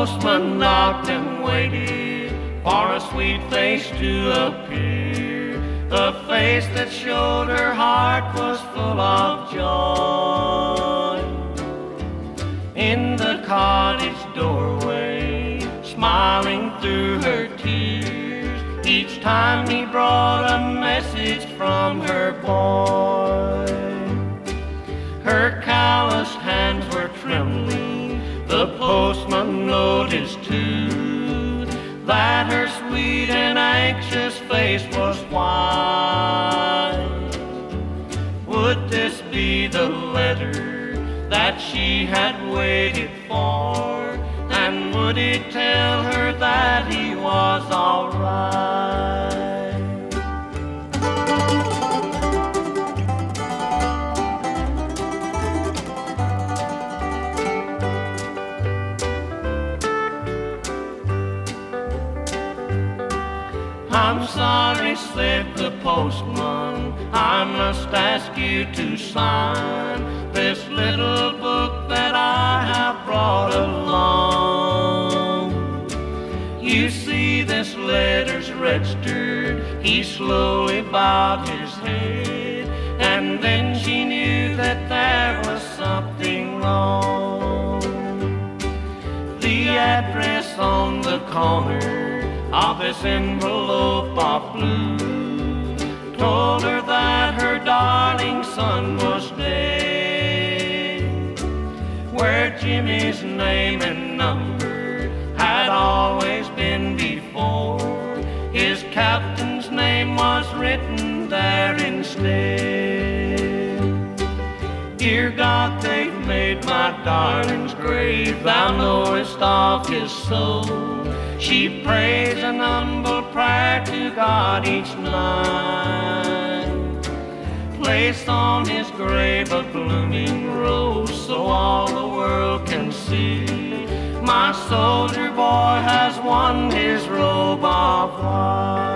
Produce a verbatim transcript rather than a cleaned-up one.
postman knocked and waited for a sweet face to appear, a face that showed her heart was full of joy. In the cottage doorway, smiling through her tears, each time he brought a message from her boy. Her calloused hands were trembling, the postman noticed too that her sweet and anxious face was white. Would this be the letter that she had waited for? And would it tell her that he was all right? I'm sorry, said the postman, I must ask you to sign this little book that I have brought along. You see, this letter's registered. He slowly bowed his head, and then she knew that there was something wrong. The address on the corner of this envelope of blue told her that her darling son was dead, where Jimmy's name and number had always been before. His captain's name was written there instead. Dear God, they've made my darling's grave, thou knowest of his soul. She prays an humble prayer to God each night. Place on his grave a blooming rose, so all the world can see my soldier boy has won his robe of white.